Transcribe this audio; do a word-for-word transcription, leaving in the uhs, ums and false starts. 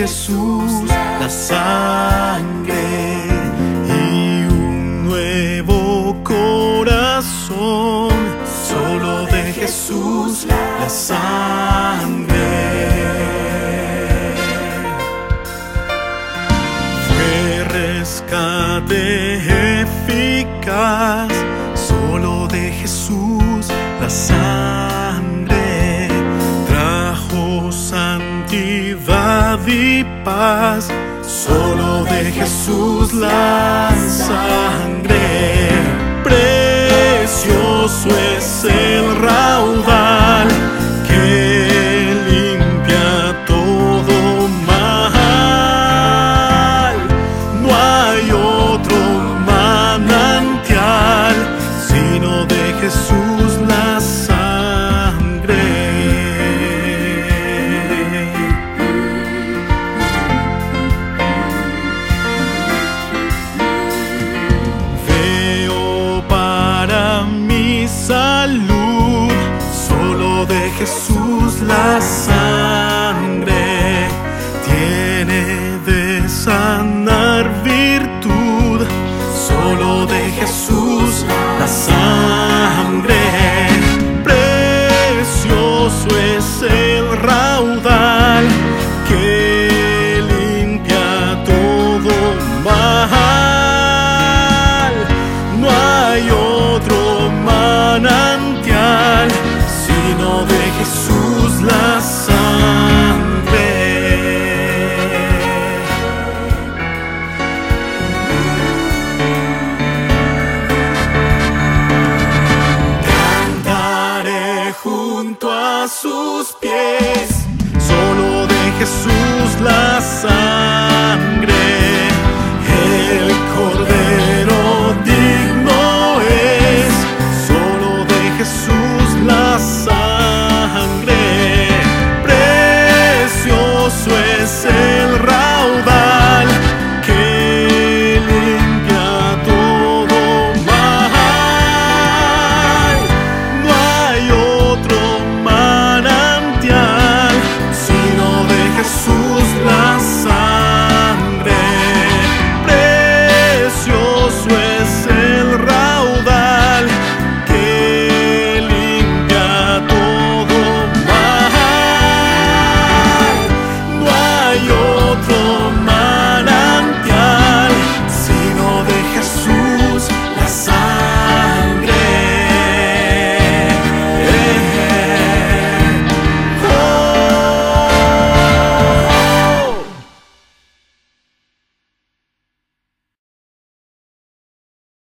Jesús la sangre y un nuevo corazón. Solo de Jesús la sangre. Fue rescate eficaz. Solo de Jesús la sangre trajo santidad y paz. Solo de Jesús la sangre. Precioso es el raudal que limpia todo mal. No hay otro manantial sino de Jesús la sangre. Veo para mi salud solo de Jesús la sangre. Tiene de sanar virtud solo de Jesús la sangre. Precioso es el raudal que limpia todo mal. No hay otro manantial sino de Jesús la sangre. Cantaré junto a sus pies, solo de Jesús la sangre.